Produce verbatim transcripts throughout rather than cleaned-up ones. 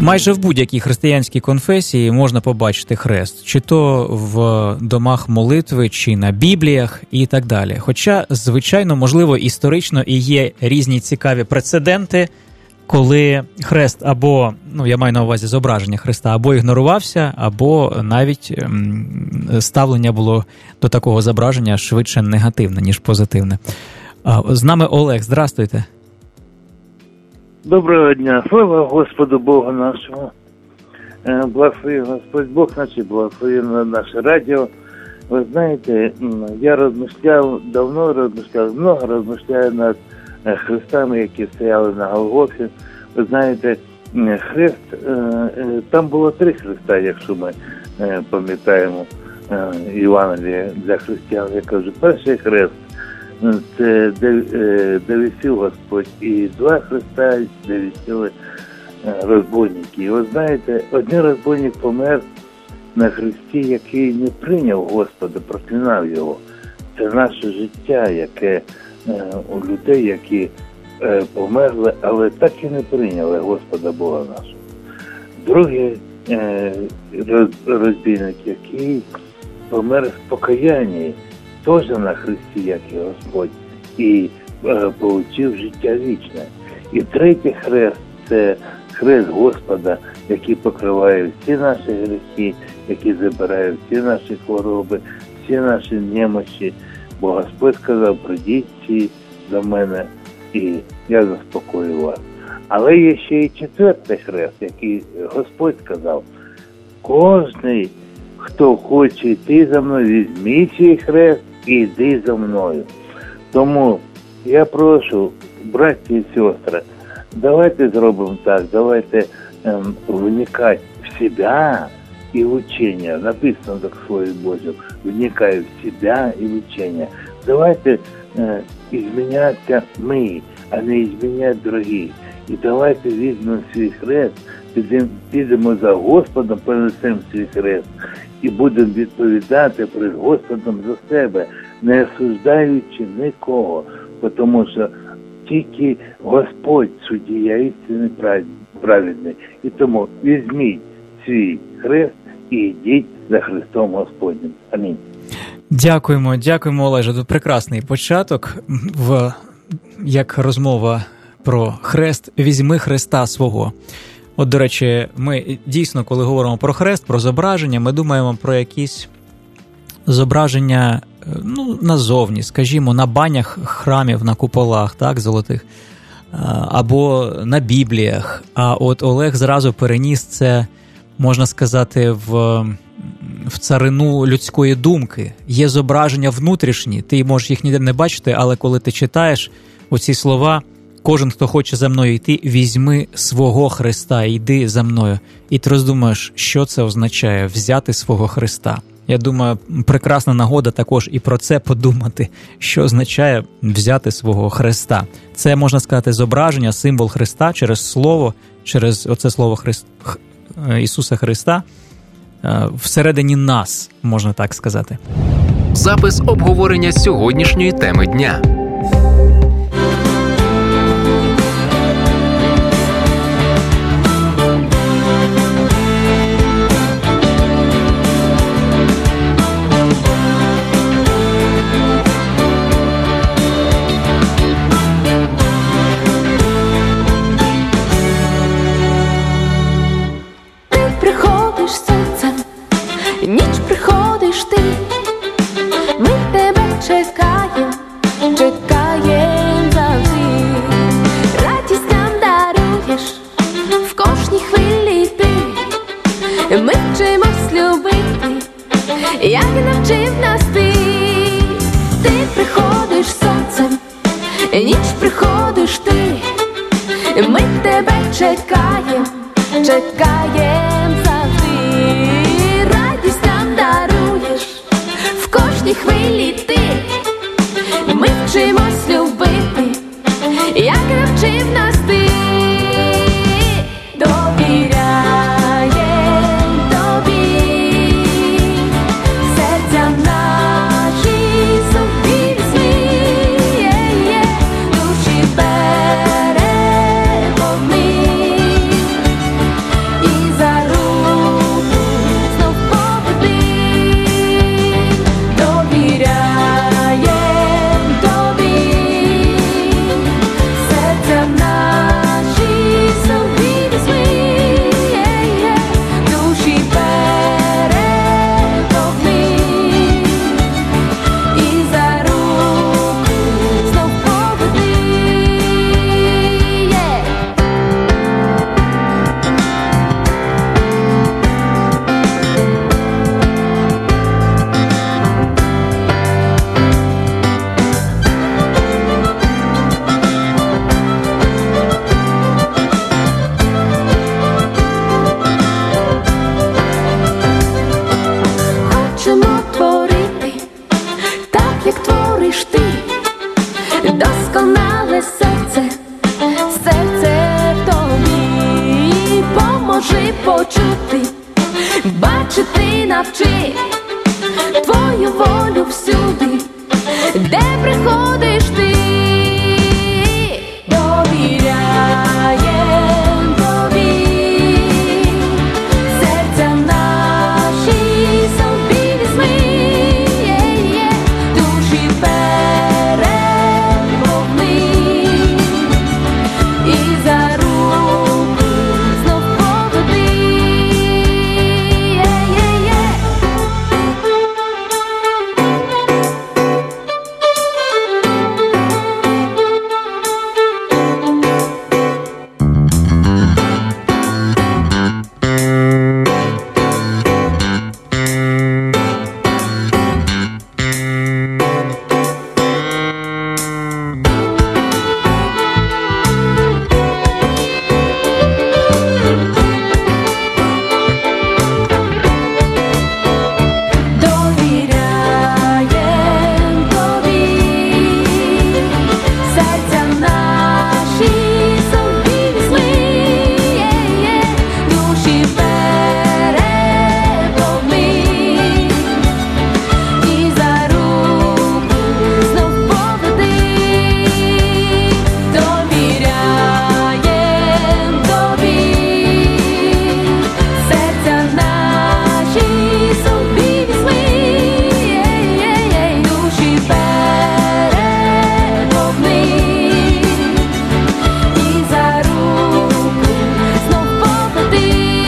Майже в будь-якій християнській конфесії можна побачити хрест, чи то в домах молитви, чи на бібліях і так далі. Хоча, звичайно, можливо, історично і є різні цікаві прецеденти, коли хрест або, ну, я маю на увазі зображення хреста, або ігнорувався, або навіть ем, ставлення було до такого зображення швидше негативне, ніж позитивне. А, з нами Олег, здрастуйте. Доброго дня, слава Господу Богу нашому. Благослови Господь Бог наш, благослови на наше радіо. Ви знаєте, я розмишляв, давно розмишляв, много розмишляю над хрестами, які стояли на Голгофі. Ви знаєте, хрест, там було три хреста, якщо ми пам'ятаємо Євангеліє для християн. Я кажу, перший хрест, це де, де висів Господь, і два хреста, де висіли розбойники. І ви знаєте, один розбойник помер на хресті, який не прийняв Господа, проклинав його. Це наше життя, яке у людей, які померли, але так і не прийняли Господа Бога нашого. Другий розбійник, який помер в покаянні, теж на хресті, як і Господь, і е, получив життя вічне. І третій хрест – це хрест Господа, який покриває всі наші гріхи, який забирає всі наші хвороби, всі наші немощі. Бо Господь сказав, прийдіть всі до мене, і я заспокою вас. Але є ще і четвертий хрест, який Господь сказав, кожний, хто хоче йти за мною, візьміть свій хрест і йди за мною. Тому я прошу, браті і сестри, давайте зробимо так, давайте ем, вникати в себе і в учення. Написано так в Слові Божому, вникай в себе і в учення. Давайте е, змінятися ми, а не зміняти другі. І давайте візьмемо свій хрест, підемо, підемо за Господом, понесемо свій хрест і будемо відповідати перед Господом за себе, не осуждаючи нікого, тому що тільки Господь суддя істинний праведний. І тому візьміть свій хрест і йдіть за Христом Господнім. Амінь. Дякуємо, дякуємо, Олеже. Це прекрасний початок, в, як розмова про хрест. Візьми Христа свого. От, до речі, ми дійсно, коли говоримо про хрест, про зображення, ми думаємо про якісь зображення, ну, назовні, скажімо, на банях храмів, на куполах, так, золотих, або на бібліях. А от Олег зразу переніс це, можна сказати, в, в царину людської думки. Є зображення внутрішні, ти можеш їх ніде не бачити, але коли ти читаєш оці слова, кожен, хто хоче за мною йти, візьми свого Христа, йди за мною. І ти роздумаєш, що це означає взяти свого Христа. Я думаю, прекрасна нагода також і про це подумати, що означає взяти свого Христа. Це, можна сказати, зображення, символ Христа через Слово, через оце Слово Христ... Ісуса Христа всередині нас, можна так сказати. Запис обговорення сьогоднішньої теми дня. Ніч приходиш ти, ми тебе чекаєм, чекаєм завжди. Радість нам даруєш в кожній хвилі ти. Ми вчимось любити, як навчив нас ти. Ти приходиш сонцем, ніч приходиш ти. Ми тебе чекаєм, чекаєм завжди. В кожній хвилі ти, ми вчимось любити, як навчив нас ти. Довіряєм тобі, серцям наші собі візьми, душі переповни, почути, бачити навчи твою волю всюди, де приходиш ти. Довіряєм тобі, серця наші собі візьми, душі переповни і за руку знов поведи. Довіряєм тобі, серця наші собі візьми, душі переповни і за руку знов поведи. Довіряєм тобі, серця наші собі візьми, душі переповни і за руку знов поведи.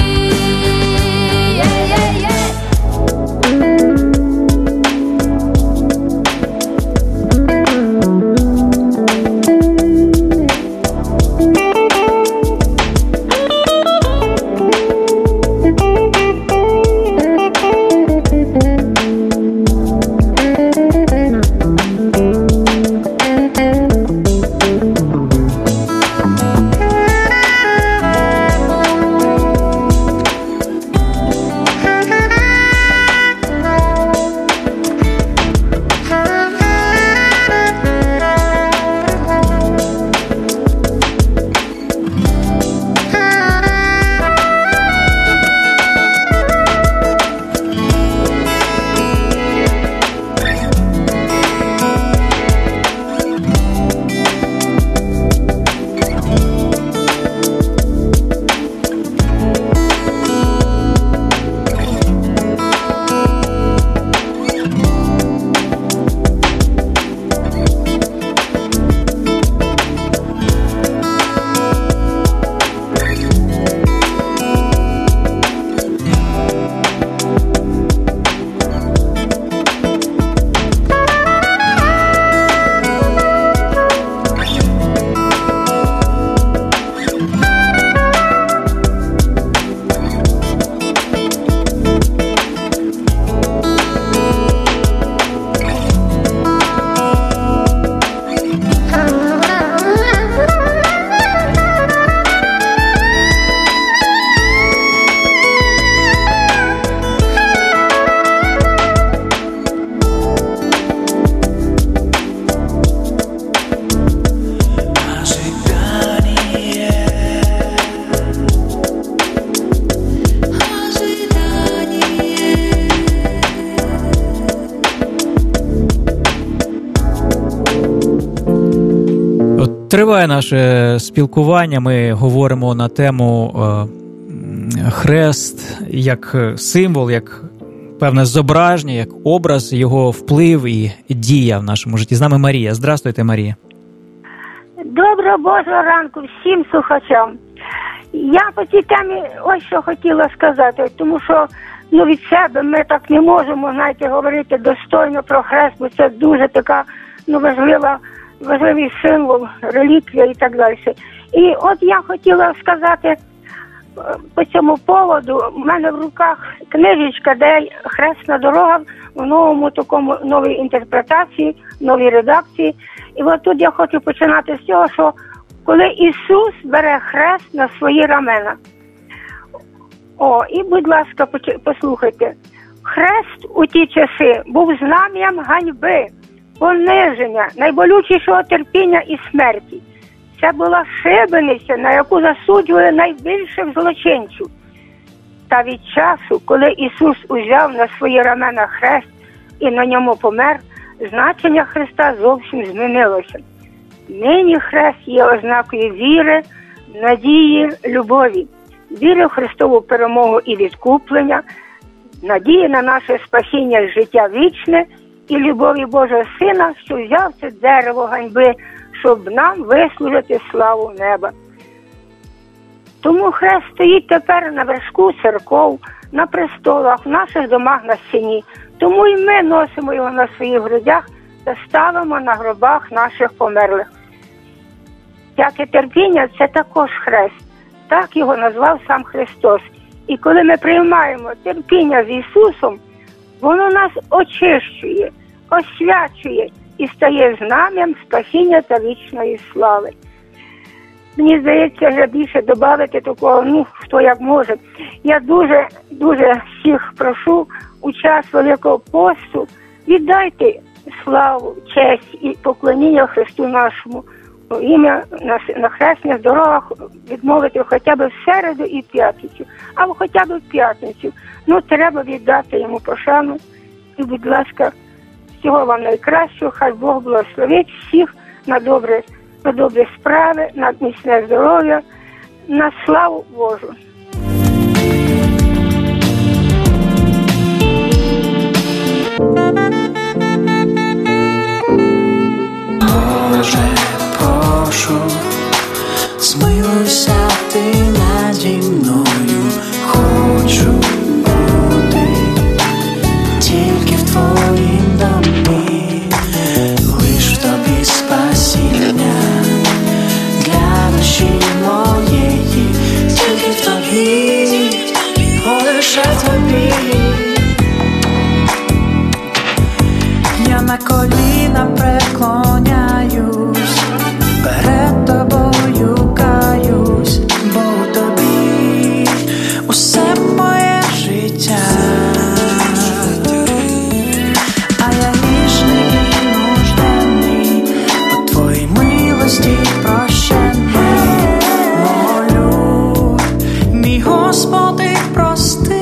Триває наше спілкування, ми говоримо на тему е, хрест як символ, як певне зображення, як образ, його вплив і дія в нашому житті. З нами Марія. Здравствуйте, Марія. Доброго Божого ранку всім слухачам. Я по цій темі ось що хотіла сказати, тому що ну, від себе ми так не можемо, знаєте, говорити достойно про хрест, бо це дуже така ну, важлива, важливий символ, реліквія і так далі. І от я хотіла сказати по цьому поводу, у мене в руках книжечка, де хресна дорога в новому такому, новій інтерпретації, новій редакції. І от тут я хочу починати з цього, що коли Ісус бере хрест на свої рамена. О, і, будь ласка, послухайте. Хрест у ті часи був знам'ям ганьби, пониження, найболючішого терпіння і смерті. Це була шибениця, на яку засуджували найбільших злочинців. Та від часу, коли Ісус узяв на свої рамена хрест і на ньому помер, значення Христа зовсім змінилося. Нині хрест є ознакою віри, надії, любові, віри в Христову перемогу і відкуплення, надії на наше спасіння і життя вічне і любові Божого Сина, що взяв це дерево ганьби, щоб нам вислужити славу неба. Тому хрест стоїть тепер на вершку церков, на престолах, в наших домах на стіні. Тому і ми носимо його на своїх грудях та ставимо на гробах наших померлих. Всяке терпіння – це також хрест. Так його назвав сам Христос. І коли ми приймаємо терпіння з Ісусом, воно нас очищує, освячує і стає знам'ям спасіння та вічної слави. Мені здається, вже більше додати такого, ну, хто як може. Я дуже, дуже всіх прошу у час Великого посту віддайте славу, честь і поклоніння Христу нашому. Ім'я на, на хресних дорогах відмовити хоча б в середу і в п'ятницю, або хоча б в п'ятницю. Ну, треба віддати йому пошану. І, будь ласка, всього вам найкращого, хай Бог благословить всіх на добре, на добрі справи, на міцне здоров'я, на славу Божу. Боже, прошу, змилуйся ти наді мною, хочу бути тільки в твоїм домі, лиш в тобі спасіння для душі моєї, тільки в тобі, лише в тобі. Я на коліна преклоняюсь, перед тобою каюсь, бо у тобі усе моє життя. А я грішний і нужденний, по твоїй милості прощений. Молю, мій Господи, прости.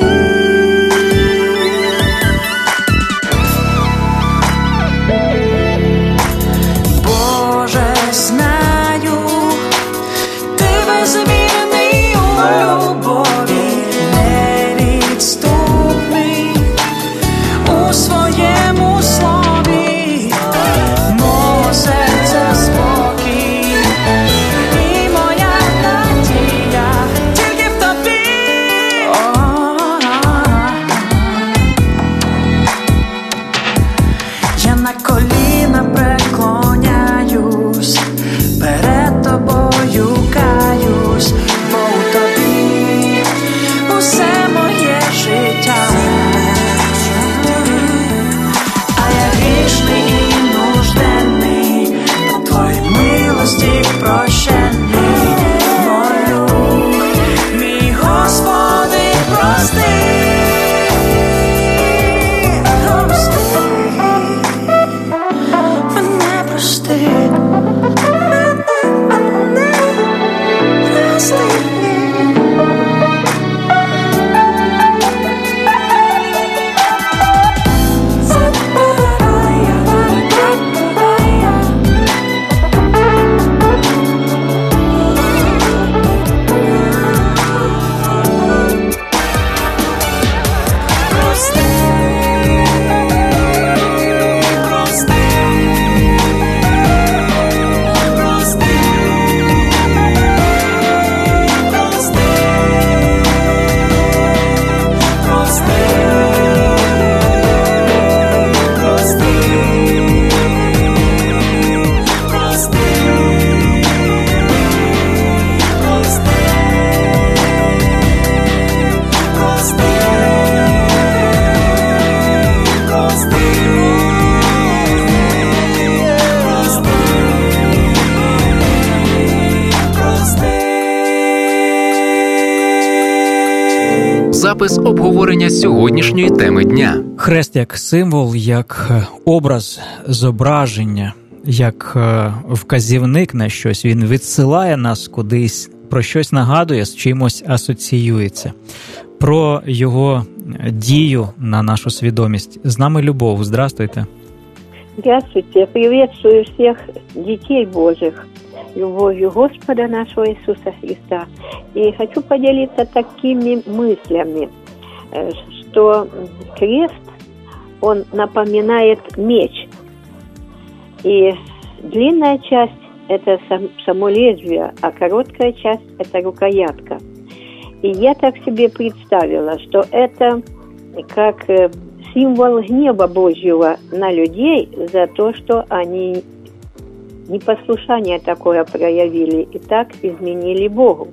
Запис обговорення сьогоднішньої теми дня. Хрест як символ, як образ зображення, як вказівник на щось. Він відсилає нас кудись, про щось нагадує, з чимось асоціюється. про його дію на нашу свідомість. З нами Любов. Здравствуйте. Здравствуйте. Приветствую всех детей Божьих любовью Господа нашего Иисуса Христа. И хочу поделиться такими мыслями, что крест, он напоминает меч. И длинная часть – это само лезвие, а короткая часть – это рукоятка. И я так себе представила, что это как символ гнева Божьего на людей за то, что они непослушание такое проявили и так изменили Богу.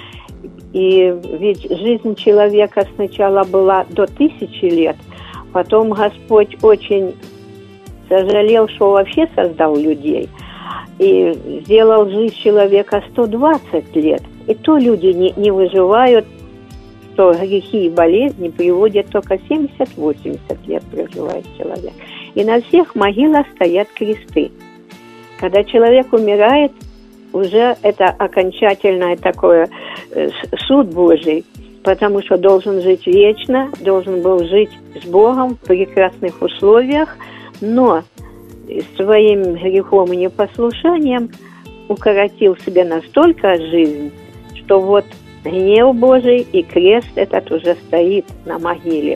И ведь жизнь человека сначала была до тысячи лет, потом Господь очень сожалел, что вообще создал людей, и сделал жизнь человека сто двадцать лет. И то люди не, не выживают, что грехи и болезни приводят только семьдесят-восемьдесят лет проживает человек. И на всех могилах стоят кресты. Когда человек умирает, уже это окончательное такое э, суд Божий, потому что должен жить вечно, должен был жить с Богом в прекрасных условиях, но своим грехом и непослушанием укоротил себе настолько жизнь, что вот гнев Божий и крест этот уже стоит на могиле.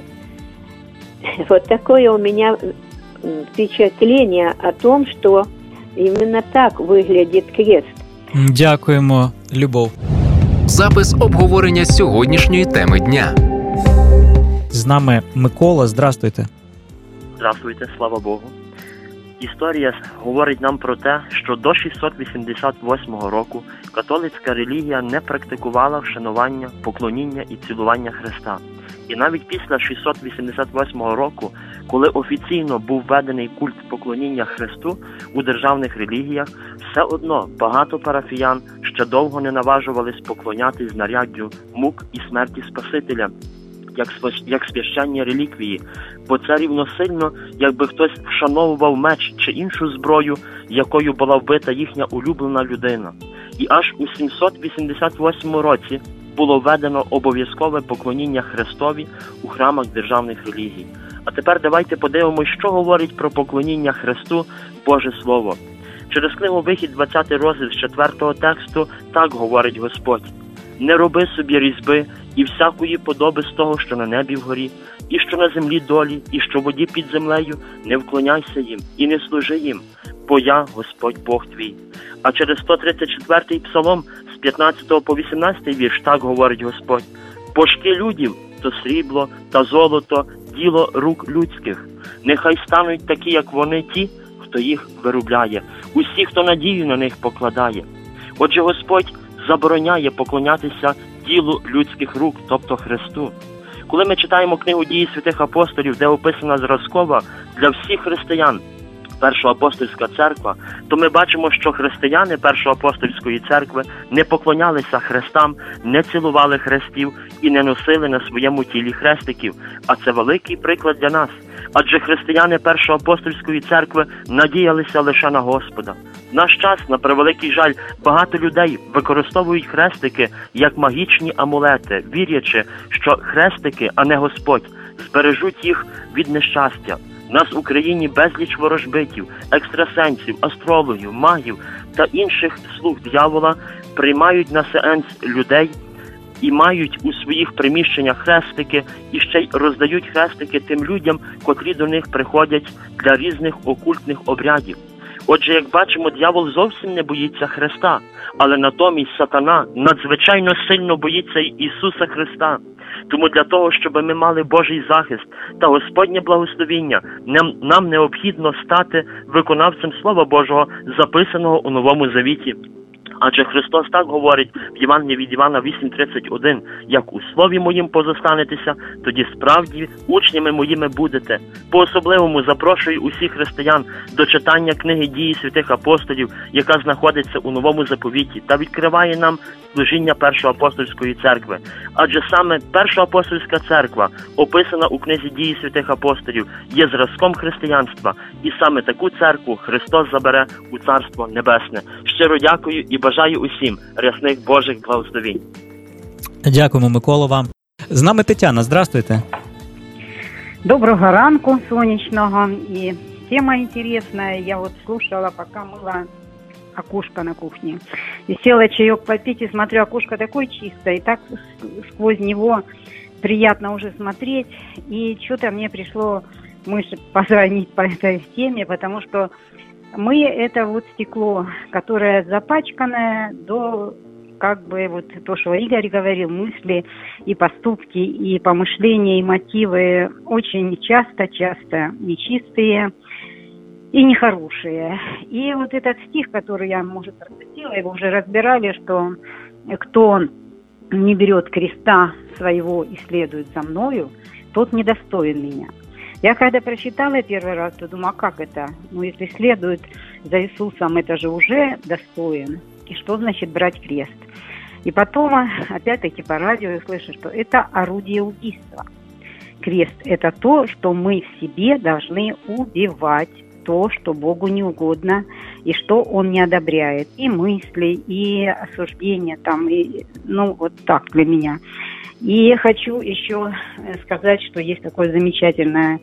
Вот такое у меня впечатление о том, что именно так выглядит крест. Дякуємо, Любов. Запис обговорення сьогоднішньої теми дня. З нами Микола. Здравствуйте. Здравствуйте, слава Богу. Історія говорить нам про те, що до шістсот вісімдесят восьмого року католицька релігія не практикувала вшанування, поклоніння і цілування Христа. І навіть після шістсот вісімдесят восьмого року, коли офіційно був введений культ поклоніння Христу у державних релігіях, все одно багато парафіян ще довго не наважувались поклонятись знаряддю мук і смерті Спасителя, як, як священні реліквії, бо це рівносильно, якби хтось вшановував меч чи іншу зброю, якою була вбита їхня улюблена людина. І аж у сімсот вісімдесят восьмому році було введено обов'язкове поклоніння Христові у храмах державних релігій. А тепер давайте подивимось, що говорить про поклоніння Христу Боже Слово. Через книгу «Вихід», двадцятий розділ з четвертого тексту, так говорить Господь: «Не роби собі різьби і всякої подоби з того, що на небі вгорі, і що на землі долі, і що в воді під землею, не вклоняйся їм і не служи їм, бо я Господь Бог твій». А через сто тридцять четвертий псалом з п'ятнадцятого по вісімнадцятий вірш так говорить Господь: «Пошки людів то срібло та золото, діло рук людських. Нехай стануть такі, як вони, ті, хто їх виробляє, усі, хто надію на них покладає». Отже, Господь забороняє поклонятися ділу людських рук, тобто Христу. Коли ми читаємо книгу «Дії святих апостолів», де описана зразкова для всіх християн Першоапостольська церква, то ми бачимо, що християни Першоапостольської церкви не поклонялися хрестам, не цілували хрестів і не носили на своєму тілі хрестиків. А це великий приклад для нас. Адже християни Першоапостольської церкви надіялися лише на Господа. В наш час, на превеликий жаль, багато людей використовують хрестики як магічні амулети, вірячи, що хрестики, а не Господь, збережуть їх від нещастя. У нас в Україні безліч ворожбитів, екстрасенсів, астрологів, магів та інших слуг диявола приймають на сеанс людей і мають у своїх приміщеннях хрестики, і ще й роздають хрестики тим людям, котрі до них приходять для різних окультних обрядів. Отже, як бачимо, диявол зовсім не боїться Христа, але натомість сатана надзвичайно сильно боїться Ісуса Христа. Тому для того, щоб ми мали Божий захист та Господнє благословіння, нам, нам необхідно стати виконавцем Слова Божого, записаного у Новому Завіті. Адже Христос так говорить в Євангелії від Івана вісім тридцять один: «Як у слові моїм позостанетеся, тоді справді учнями моїми будете». По-особливому запрошую усіх християн до читання книги «Дії святих апостолів», яка знаходиться у Новому Заповіті та відкриває нам служіння Першоапостольської церкви. Адже саме Першоапостольська церква, описана у книзі «Дії святих апостолів», є зразком християнства. І саме таку церкву Христос забере у Царство Небесне. Щиро дякую і бажаю усім рясних Божих благословінь. Дякуємо, Микола, вам. З нами Тетяна, здравствуйте. Доброго ранку солнечного. И тема интересная. Я вот слушала, пока мыла окошко на кухне. И села чаек попить, и смотрю, окошко такое чистое, и так сквозь него приятно уже смотреть. И что-то мне пришло мысль позвонить по этой теме, потому что мы – это вот стекло, которое запачканное до, как бы, вот то, что Игорь говорил, мысли и поступки, и помышления, и мотивы очень часто-часто нечистые и нехорошие. И вот этот стих, который я, может, процитила, его уже разбирали, что кто не берет креста своего и следует за мною, тот недостоин меня. Я когда прочитала первый раз, то думаю, а как это? Ну, если следует за Иисусом, это же уже достоин. И что значит брать крест? И потом, опять-таки, по радио я слышу, что это орудие убийства. Крест – это то, что мы в себе должны убивать, то, что Богу не угодно, и что Он не одобряет. И мысли, и осуждения, там, и, ну, вот так для меня. И хочу еще сказать, что есть такое замечательное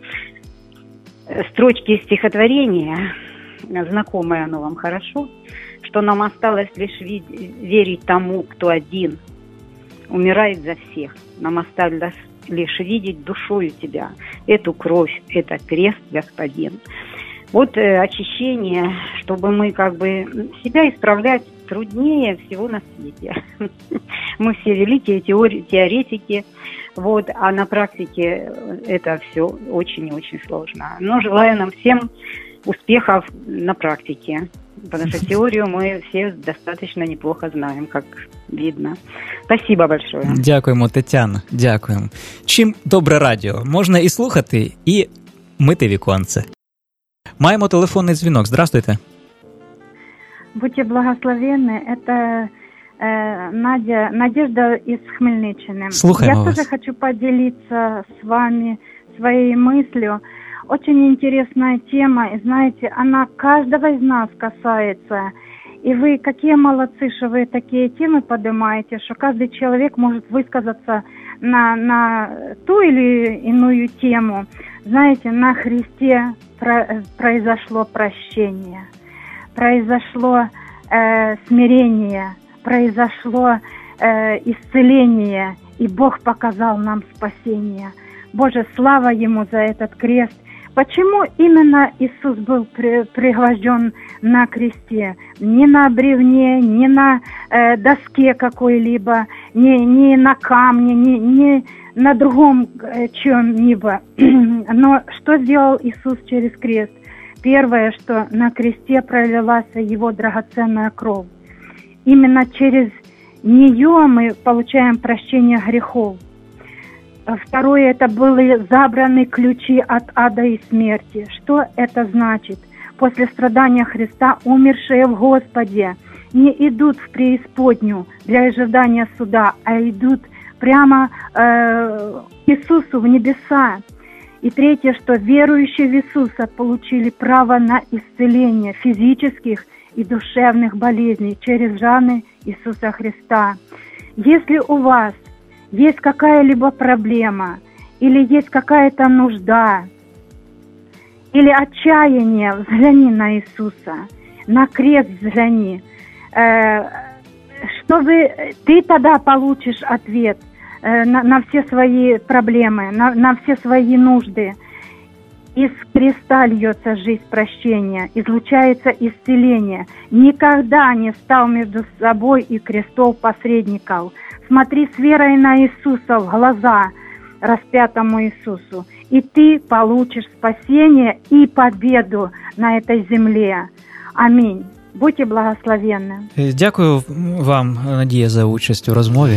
строчки из стихотворения, знакомое оно вам хорошо, что нам осталось лишь верить тому, кто один умирает за всех. Нам осталось лишь видеть душою тебя, эту кровь, это крест, Господин. Вот э, очищение, чтобы мы как бы себя исправлять труднее всего на свете. Мы все великие теори- теоретики, вот, а на практике это все очень и очень сложно. Но желаю нам всем успехов на практике, потому что теорию мы все достаточно неплохо знаем, как видно. Спасибо большое. Дякуємо, Тетяна, дякуємо. Чим добре радіо? Можна і слухати, і мити віконце. Маємо телефонний дзвінок. Здравствуйте. Будьте благословенны. Это э, Надя, Надежда из Хмельниччины. Слухаем Я вас. тоже хочу поделиться с вами своей мыслью. Очень интересная тема, и знаете, она каждого из нас касается. И вы какие молодцы, что вы такие темы поднимаете, что каждый человек может высказаться на, на ту или иную тему. Знаете, на Христе про, произошло прощение, произошло э, смирение, произошло э, исцеление, и Бог показал нам спасение. Боже, слава Ему за этот крест. Почему именно Иисус был при, пригвожден на кресте? Не на бревне, не на э, доске какой-либо, не, не на камне, не, не на другом э, чем-либо. Но что сделал Иисус через крест? Первое, что на кресте пролилась Его драгоценная кровь. Именно через нее мы получаем прощение грехов. Второе, это были забраны ключи от ада и смерти. Что это значит? После страдания Христа умершие в Господе не идут в преисподнюю для ожидания суда, а идут прямо э, к Иисусу в небеса. И третье, что верующие в Иисуса получили право на исцеление физических и душевных болезней через раны Иисуса Христа. Если у вас есть какая-либо проблема, или есть какая-то нужда, или отчаяние, взгляни на Иисуса, на крест взгляни, э, чтобы ты тогда получишь ответ э, на, на все свои проблемы, на, на все свои нужды. Из креста льется жизнь прощения, излучается исцеление. Никогда не стал между собой и крестов посредников. Смотри с верой на Иисуса в глаза, распятому Иисусу, и ты получишь спасение и победу на этой земле. Аминь. Будьте благословенны. Дякую вам, Надія, за участь у розмові.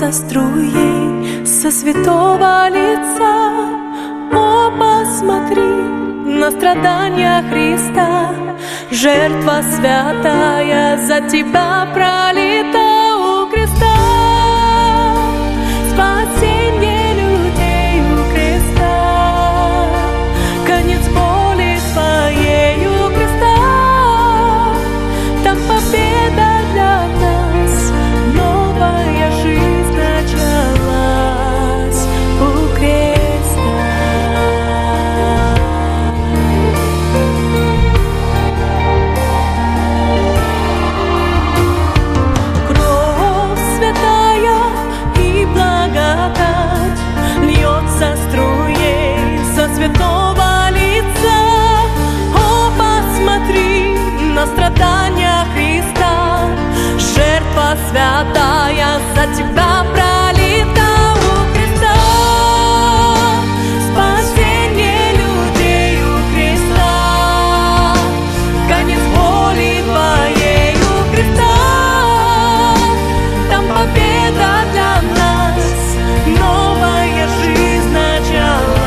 льется струей со святого лица. О, посмотри на страдания Христа, жертва святая за тебя пролита у креста. Спасение людей у креста, конец боли твоей у креста. Там победа для нас, новая жизнь началась у креста. Святого лица. О, посмотри на страдания Христа, жертва святая за тебя пролита у креста. Спасение людей у креста, конец боли твоей у креста. Там победа для нас, новая жизнь началась.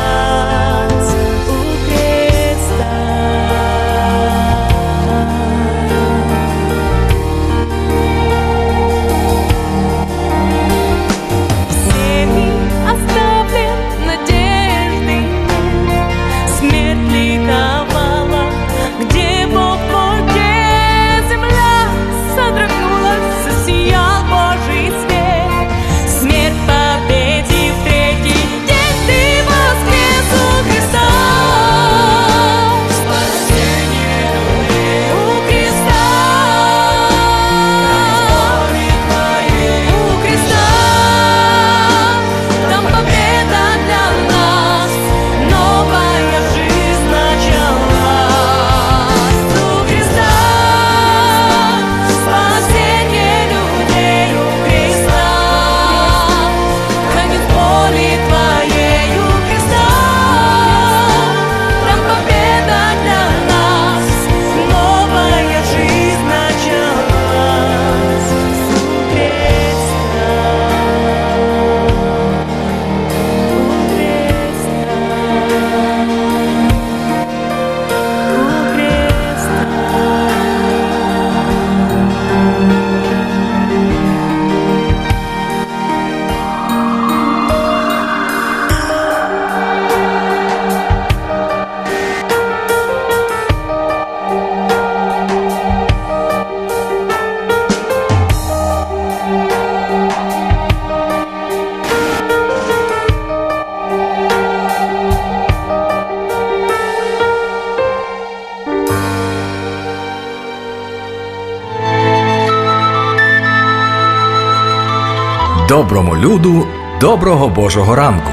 Доброму люду, доброго Божого ранку!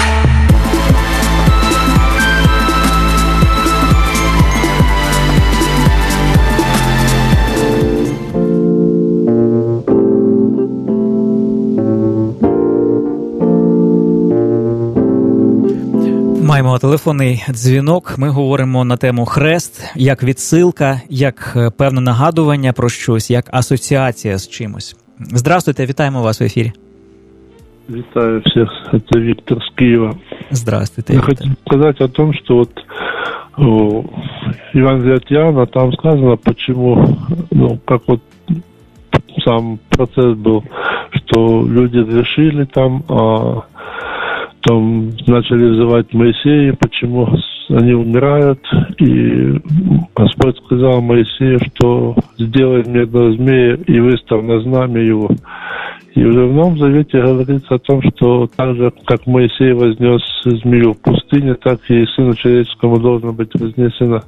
Маємо телефонний дзвінок. Ми говоримо на тему хрест, як відсилка, як певне нагадування про щось, як асоціація з чимось. Здравствуйте, вітаємо вас в ефірі. Витаю всех, это Виктор с Киева. Здравствуйте. Я Виктор. хочу сказать о том, что вот в Евангелии от Иоанна там сказано, почему, ну, как вот сам процесс был, что люди грешили там, а там начали взывать Моисея, почему они умирают, и Господь сказал Моисею, что сделай мне одного змея и выставь на знамя его. И уже в Новом Завете говорится о том, что так же, как Моисей вознес змею в пустыне, так и Сыну Человеческому должно быть вознесено,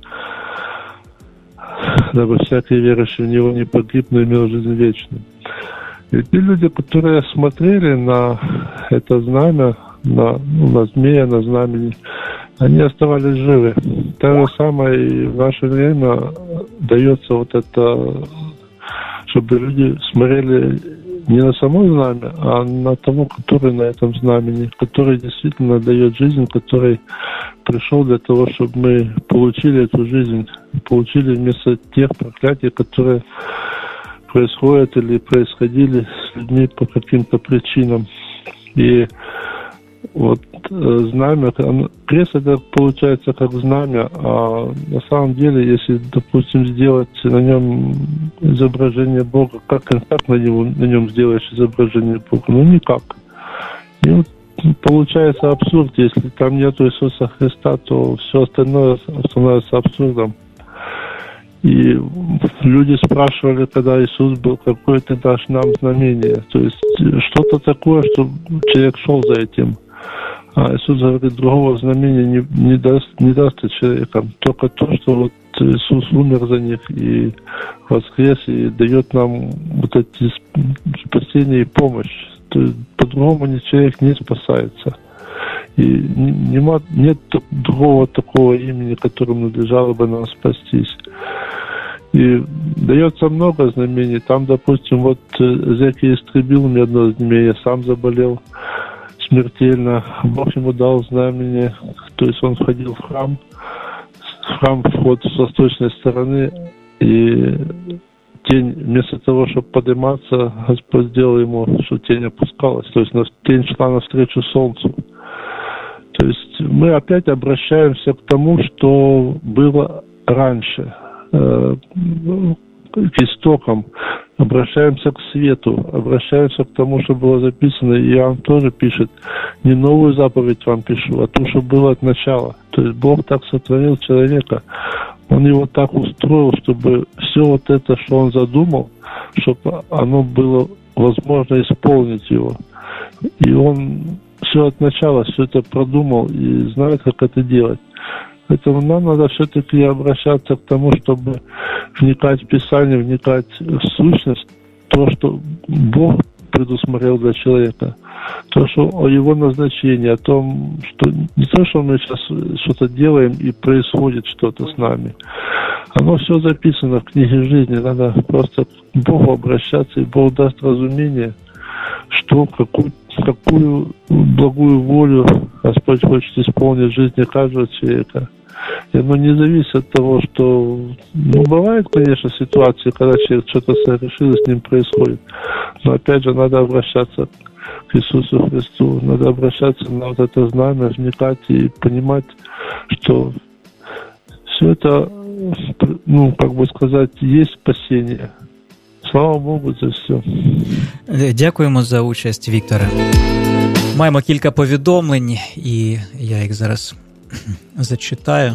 дабы всякий верующий в Него не погиб, но имел жизнь вечную. И те люди, которые смотрели на это знамя, на, ну, на змея, на знамени, они оставались живы. То же самое и в наше время дается вот это, чтобы люди смотрели не на само знамя, а на того, который на этом знамени, который действительно дает жизнь, который пришел для того, чтобы мы получили эту жизнь, получили вместо тех проклятий, которые происходят или происходили с людьми по каким-то причинам. И вот э, знамя, оно, крест это получается как знамя, а на самом деле, если, допустим, сделать на нем изображение Бога, как, как на, него, на нем сделаешь изображение Бога? Ну, никак. И вот получается абсурд. Если там нет Иисуса Христа, то все остальное становится абсурдом. И люди спрашивали, когда Иисус был, какое ты дашь нам знамение. То есть что-то такое, что человек шел за этим. А Иисус говорит, другого знамения не, не, даст, не даст человекам. Только то, что вот Иисус умер за них и воскрес, и дает нам вот эти спасения и помощь. То есть по-другому ни человек не спасается. И нема, нет другого такого имени, которым надлежало бы нам спастись. И дается много знамений. Там, допустим, вот Зеки истребил мне одно знамение, я сам заболел смертельно. Бог ему дал знамение, то есть он входил в храм, в храм вход с восточной стороны, и тень, вместо того, чтобы подниматься, Господь сделал ему, что тень опускалась, то есть тень шла навстречу солнцу. То есть мы опять обращаемся к тому, что было раньше, э, к истокам, обращаемся к свету, обращаемся к тому, что было записано. И Иоанн тоже пишет, не новую заповедь вам пишу, а то, что было от начала. То есть Бог так сотворил человека, Он его так устроил, чтобы все вот это, что Он задумал, чтобы оно было возможно исполнить его. И Он все от начала, все это продумал и знает, как это делать. Поэтому нам надо все-таки обращаться к тому, чтобы вникать в Писание, вникать в сущность, то, что Бог предусмотрел для человека, то, что о его назначении, о том, что не то, что мы сейчас что-то делаем и происходит что-то с нами. Оно все записано в книге жизни, надо просто к Богу обращаться, и Бог даст разумение, что, какую, какую благую волю Господь хочет исполнить в жизни каждого человека. И оно не зависит от того, что... Ну, бывают, конечно, ситуации, когда человек что-то совершил, и с ним происходит. Но, опять же, надо обращаться к Иисусу Христу, надо обращаться на вот это знамя, вникать и понимать, что все это, ну, как бы сказать, есть спасение. Слава Богу за все. Дякуємо за участь, Вікторе. Маємо кілька повідомлень, і я їх зараз зачитаю.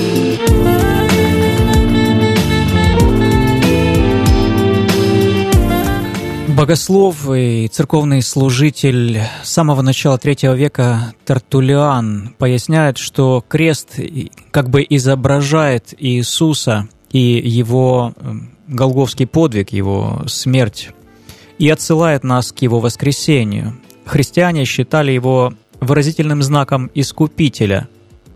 Богослов и церковный служитель с самого начала третьего века Тертуллиан поясняет, что крест как бы изображает Иисуса и его голгофский подвиг, его смерть, и отсылает нас к его воскресению. Христиане считали его выразительным знаком Искупителя.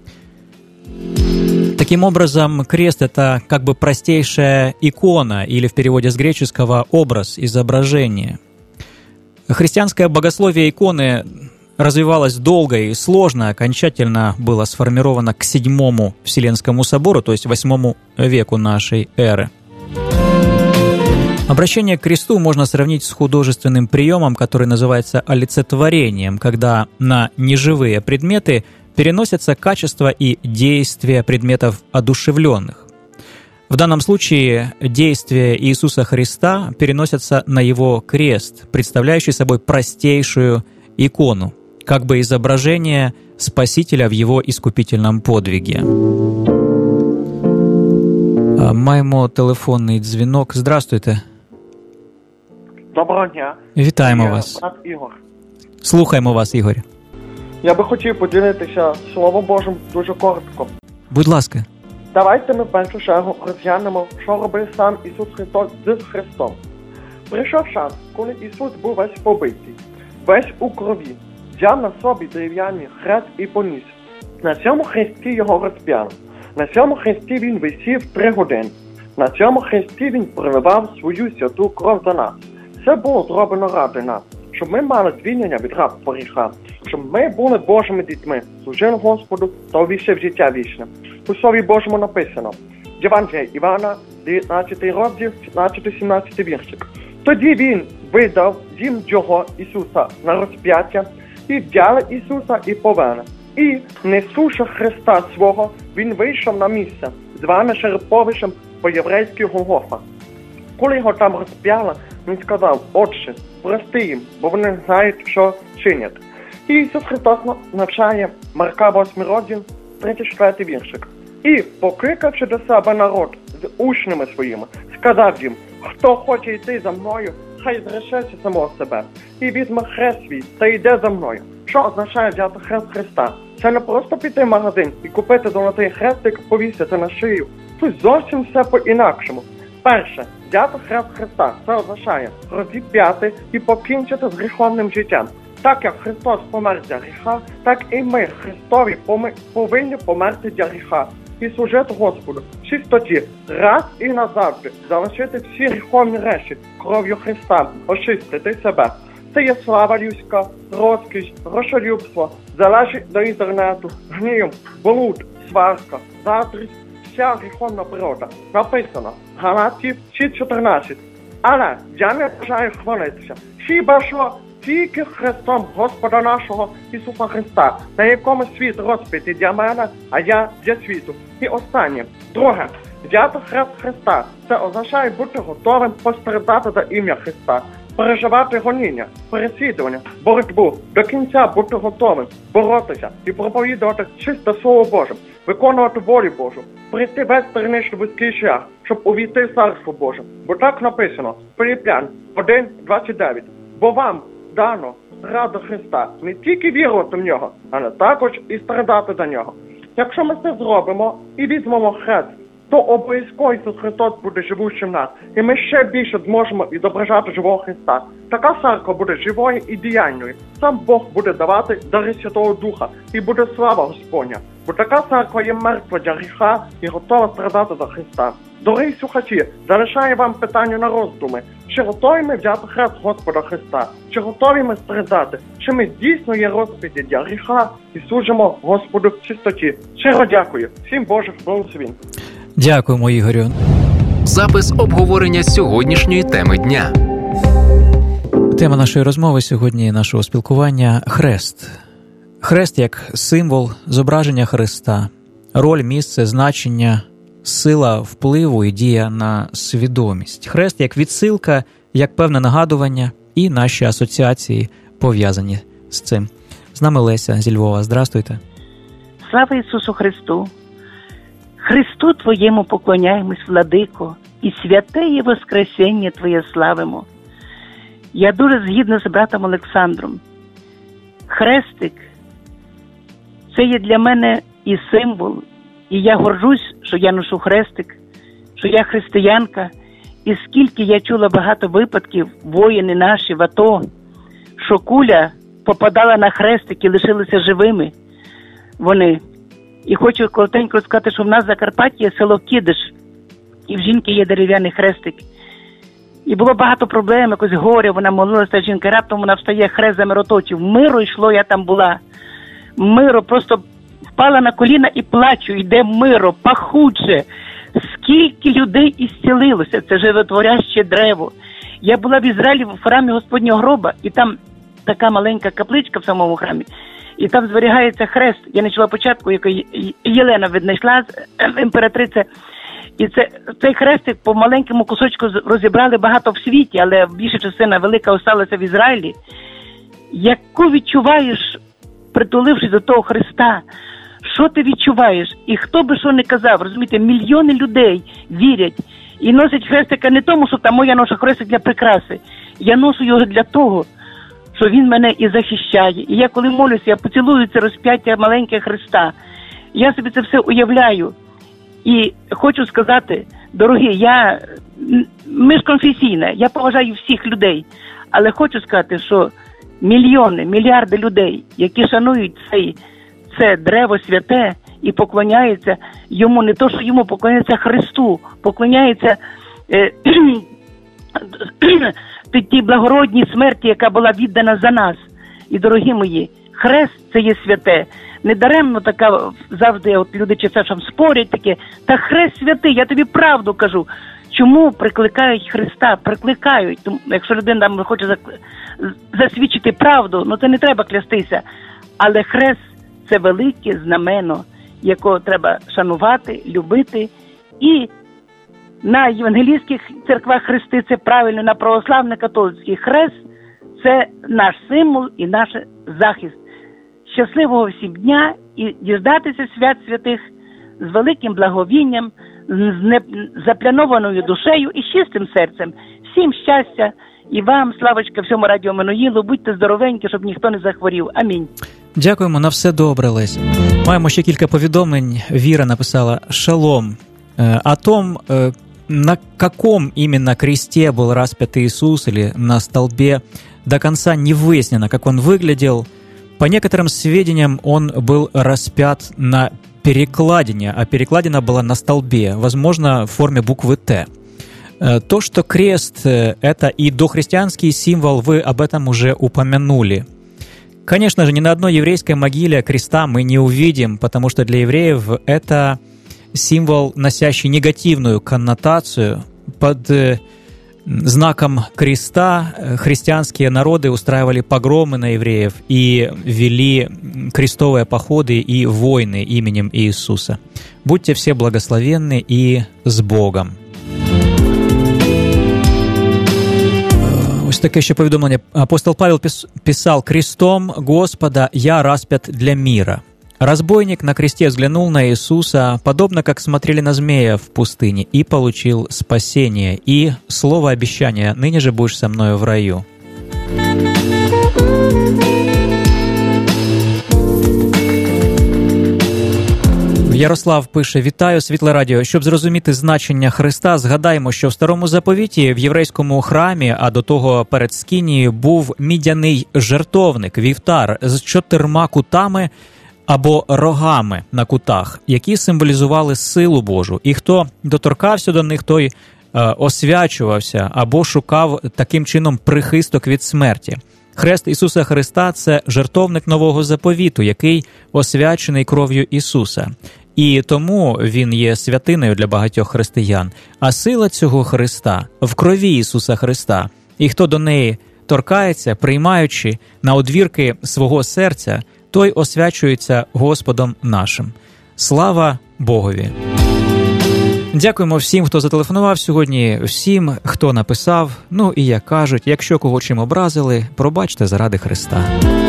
Таким образом, крест — это как бы простейшая икона, или в переводе с греческого «образ», «изображение». Христианское богословие иконы развивалось долго и сложно, окончательно было сформировано к седьмому Вселенскому собору, то есть восьмому веку нашей эры. Обращение к кресту можно сравнить с художественным приемом, который называется олицетворением, когда на неживые предметы переносятся качества и действия предметов одушевленных. В данном случае действия Иисуса Христа переносятся на Его крест, представляющий собой простейшую икону, как бы изображение Спасителя в Его искупительном подвиге. Маємо телефонний дзвінок. Здравствуйте. Доброго дня. Вітаємо Я вас. брат Ігор. Слухаємо вас, Ігор. Я би хотів поділитися Словом Божим дуже коротко. Будь ласка. Давайте ми в першу чергу розглянемо, що робив сам Ісус Христос з Христом. Прийшов час, коли Ісус був весь побитий, весь у крові, взяв на собі дерев'яний хрест і поніс. На цьому хресті його розп'яли. На цьому хресті він висів три години. На цьому хресті він проливав свою святу кров за нас. Це було зроблено ради нас, щоб ми мали звільнення від рабства гріха, щоб ми були Божими дітьми, служили Господу та увійшли в життя вічне. У Слові Божому написано. Євангелія Івана, дев'ятнадцятий розділ, шістнадцятий-сімнадцятий віршик. Тоді він, видав їм його Ісуса на розп'яття, і взяли Ісуса і повели. І, несучи Христа свого, він вийшов на місце, зване Шерповищем по-єврейськи Голгофа. Коли його там розп'яли, він сказав: «Отче, прости їм, бо вони не знають, що чинять». І Ісус Христос навчає Марка восьмий розділ, тридцять четвертий віршик. І, покликавши до себе народ з учнями своїми, сказав їм: «Хто хоче йти за мною, хай зрешеться самого себе, і візьме хрест свій та йде за мною». Що означає взяти хрест Христа? Це не просто піти в магазин і купити золотий хрестик, повісити на шию. Тут зовсім все по-інакшому. Перше, взяти хрест Христа – це означає розіп'яти і покінчити з гріховним життям. Так як Христос помер для гріха, так і ми, Христові, повинні померти для гріха і служити Господу в чистоті, раз і назавжди залишити всі гріховні речі кров'ю Христа, очистити себе. Це є слава людська, розкіш, грошолюбство, залежить до інтернету, гнів, блуд, сварка, заздрість, вся гріховна природа. Написано Галатів шість чотирнадцять. Але я не бажаю хвалитися, хіба що тільки Христом Господа нашого Ісуса Христа, на якому світ розп'ятий для мене, а я для світу. І останнє. Друге. Взяти хрест Христа – це означає бути готовим постраждати за ім'я Христа, переживати гоніння, переслідування, боротьбу, до кінця бути готовим, боротися і проповідувати чисте Слово Боже, виконувати волю Божу, прийти весь терничний вузький шлях, щоб увійти в Царство Боже. Бо так написано, Филип'ян один двадцять дев'ять. Бо вам дано ради Христа не тільки вірувати в Нього, але також і страдати за Нього. Якщо ми це зробимо і візьмемо хрест, то обов'язково Ісус Христос буде живущим в нас, і ми ще більше зможемо відображати живого Христа. Така церква буде живою і діяльною. Сам Бог буде давати дари Святого Духа, і буде слава Господня. Бо така церква є мертва для гріха і готова страдати за Христа. Дорогі слухачі, залишаю вам питання на роздуми. Чи готові ми взяти хрест Господа Христа? Чи готові ми страждати? Чи ми дійсно є розп'яті для гріха і служимо Господу в чистоті? Щиро дякую. Всім Божих благословень. Дякуємо, Ігорю. Запис обговорення сьогоднішньої теми дня. Тема нашої розмови сьогодні, нашого спілкування – хрест. Хрест як символ зображення Христа, роль, місце, значення, сила впливу і дія на свідомість. Хрест як відсилка, як певне нагадування і наші асоціації пов'язані з цим. З нами Леся зі Львова. Здрастуйте. Слава Ісусу Христу! Христу Твоєму поклоняємось, Владико, і святе є Воскресення Твоє славимо. Я дуже згідна з братом Олександром. Хрестик – це є для мене і символ, і я горжусь, що я ношу хрестик, що я християнка, і скільки я чула багато випадків, воїни наші в АТО, що куля попадала на хрестик і лишилися живими вони. І хочу коротенько сказати, що в нас в Закарпатті є село Кидиш, і в жінки є дерев'яний хрестик. І було багато проблем, якось горя, вона молилася, жінка, раптом вона встає, хрест замироточив. Миро йшло, я там була. Миро, просто впала на коліна і плачу, йде миро, пахуче. Скільки людей ісцілилося, це животворяще древо. Я була в Ізраїлі в храмі Господнього гроба, і там така маленька капличка в самому храмі, і там зберігається хрест. Я не чула початку, який Єлена віднайшла, імператриця. І це, цей хрестик по маленькому кусочку розібрали багато в світі, але більша частина велика осталася в Ізраїлі. Яку відчуваєш, притулившись до того Христа, що ти відчуваєш? І хто би що не казав, розумієте, мільйони людей вірять і носять хрестика не тому, що там моя ноша хрестик для прикраси. Я ношу його для того, що він мене і захищає. І я коли молюся, я поцілую це розп'яття маленьке Христа. Я собі це все уявляю. І хочу сказати, дорогі, я міжконфесійна, я поважаю всіх людей, але хочу сказати, що мільйони, мільярди людей, які шанують цей, це древо святе і поклоняються йому, не то, що йому, поклоняються Христу, поклоняються е, тій благородній смерті, яка була віддана за нас. І, дорогі мої, хрест – це є святе. Недаремно така завжди от люди часом спорять таке, та хрест святий, я тобі правду кажу. Чому прикликають Христа? Прикликають. Тому, якщо людина там хоче зак- засвідчити правду, ну це не треба клястися. Але хрест – це велике знамено, якого треба шанувати, любити. І на євангелійських церквах хрести – це правильно, на православно-католицьких хрест – це наш символ і наш захист. Щасливого всім дня і діждатися свят святих з великим благовінням, з не... заплянованою душею і чистим серцем. Всім щастя і вам, Славочка, всьому радіо Менуїлу. Будьте здоровенькі, щоб ніхто не захворів. Амінь. Дякуємо, на все добре, Лесь. Маємо ще кілька повідомлень. Віра написала «Шалом». О том, на каком именно кресте был распят Иисус или на столбе, до конца не выяснено, как он выглядел. По некоторым сведениям, он был распят на перекладине, а перекладина была на столбе, возможно, в форме буквы «Т». То, что крест – это и дохристианский символ, вы об этом уже упомянули. Конечно же, ни на одной еврейской могиле креста мы не увидим, потому что для евреев это символ, носящий негативную коннотацию. Под знаком креста христианские народы устраивали погромы на евреев и вели крестовые походы и войны именем Иисуса. Будьте все благословенны и с Богом. Ось таке ще повідомлення. Апостол Павел писал: «Крестом Господа я распят для мира». Разбойник на кресте взглянул на Иисуса, подобно как смотрели на змея в пустыне, и получил спасение. И слово обещания: «Ныне же будешь со мною в раю». Ярослав пише: «Вітаю, Світле Радіо. Щоб зрозуміти значення Христа, згадаємо, що в Старому Заповіті в єврейському храмі, а до того перед Скинією, був мідяний жертовник, вівтар з чотирма кутами або рогами на кутах, які символізували силу Божу. І хто доторкався до них, той е, освячувався або шукав таким чином прихисток від смерті. Хрест Ісуса Христа – це жертовник Нового Заповіту, який освячений кров'ю Ісуса. І тому він є святиною для багатьох християн. А сила цього Христа в крові Ісуса Христа. І хто до неї торкається, приймаючи на одвірки свого серця, той освячується Господом нашим. Слава Богові! Дякуємо всім, хто зателефонував сьогодні, всім, хто написав. Ну і, як кажуть, якщо кого чим образили, пробачте заради Христа.